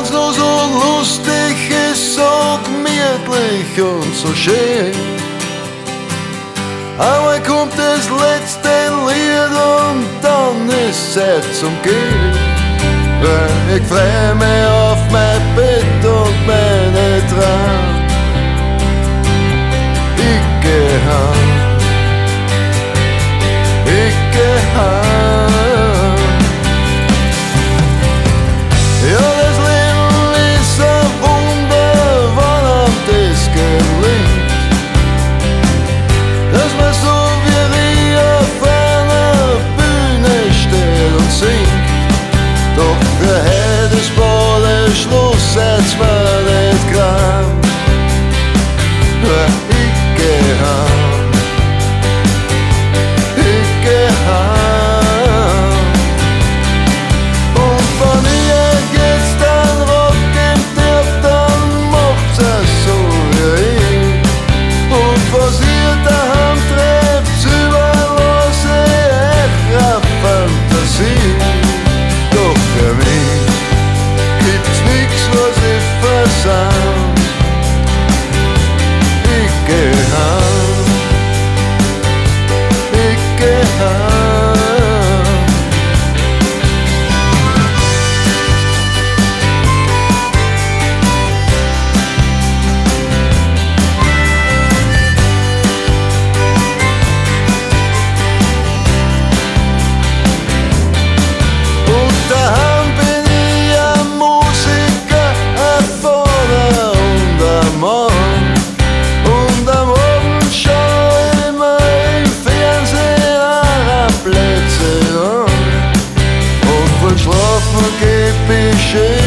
weil's nur so lustig ist, so gemütlich und so schön. Einmal kommt das letzte Lied und dann ist Zeit zum Gehen. Ich freu mich auf mein Bett und meine Tränen. Ich geh heim, ich geh heim. Ja, das Leben ist ein Wunder, wann einem das gelingt, dass man so wie ich auf einer Bühne steht und singt. Doch für heute ist bald Schluss, seid's mir nicht krank. Ich geh heim, ich geh heim. Und wenn ich jetzt den Rock geben darf, dann macht's es so wie ich. Und was ihr daheim trefft, überall was ich echt Fantasie. Doch für mich gibt's nix, was ich versau. Ich geh heim, ich geh heim. Und daheim bin ich ein Musiker, ein Vater und ein Mann. Und am Abend schau ich mir im Fernsehen Plätze an. Und vom Schlafen geb ich schön